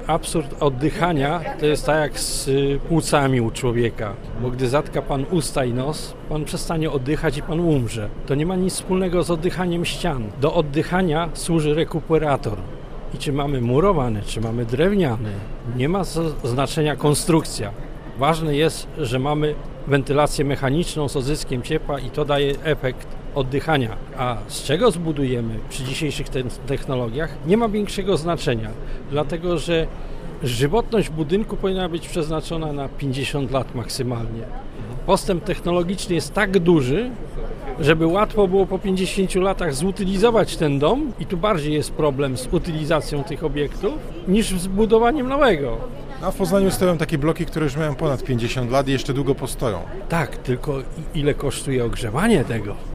absurd oddychania to jest tak jak z płucami u człowieka, bo gdy zatka pan usta i nos, pan przestanie oddychać i pan umrze. To nie ma nic wspólnego z oddychaniem ścian. Do oddychania służy rekuperator. I czy mamy murowany, czy mamy drewniany, nie ma znaczenia konstrukcja. Ważne jest, że mamy wentylację mechaniczną z odzyskiem ciepła i to daje efekt oddychania. A z czego zbudujemy przy dzisiejszych technologiach nie ma większego znaczenia, dlatego że żywotność budynku powinna być przeznaczona na 50 lat maksymalnie. Postęp technologiczny jest tak duży, żeby łatwo było po 50 latach zutylizować ten dom i tu bardziej jest problem z utylizacją tych obiektów niż z budowaniem nowego. A w Poznaniu stoją takie bloki, które już mają ponad 50 lat i jeszcze długo postoją. Tak, tylko ile kosztuje ogrzewanie tego?